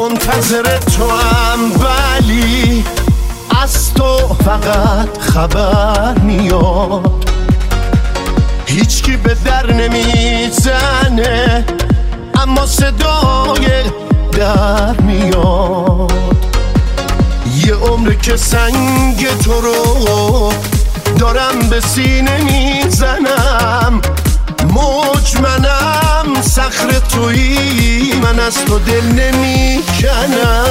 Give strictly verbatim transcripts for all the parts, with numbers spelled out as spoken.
منتظر تو هم، ولی از تو فقط خبر میاد. هیچکی به در نمیزنه اما صدای در میاد. یه عمر که سنگ تو رو دارم به سینه میزنم، موج منم صخره تویی، من از تو دل نمیکنم.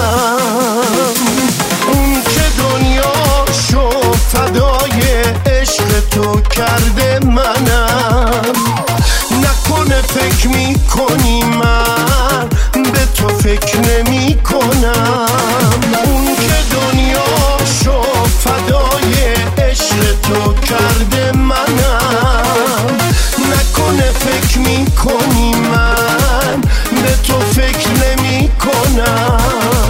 اون که دنیاشو فدای عشق تو کرده منم، نکنه فکر میکنی من به تو فکر نمی کنم. اون که دنیاشو فدای عشق تو کرده منم، نکنه فکر میکنی من به تو فکر نمی کنم.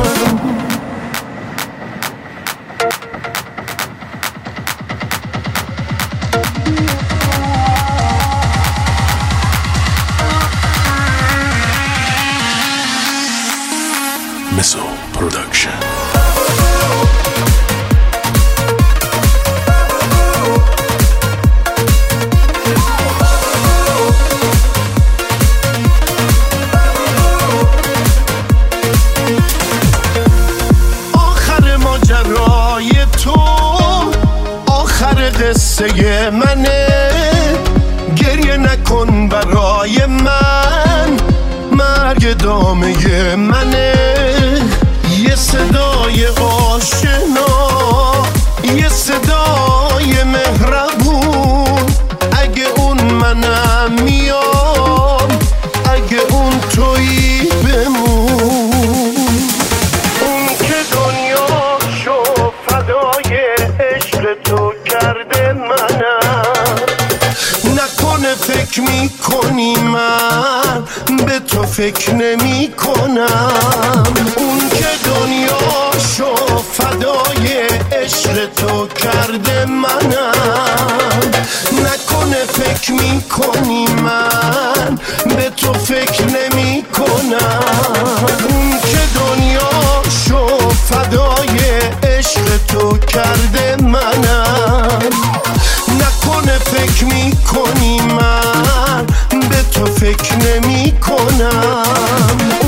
Missile Production. آخر ماجرای تو آخر قصه منه، گریه نکن برای من، مرگ دامه منه. یه صدای آشنا، یه صدای مهربون، اگه اون منم میام، اگه اون تویی بمون. اون که دنیاشو فدای عشق تو کرده منم، نکنه فکر میکنی من به تو فکر نمی کنم. اون که دنیاشو فدای عشق تو کرده منم، نکنه فکر میکنی من به تو فکر نمی کنم. اون که دنیاشو فدای عشق تو کرده منم، نکنه فکر میکنی من به تو فکر نمی کنم.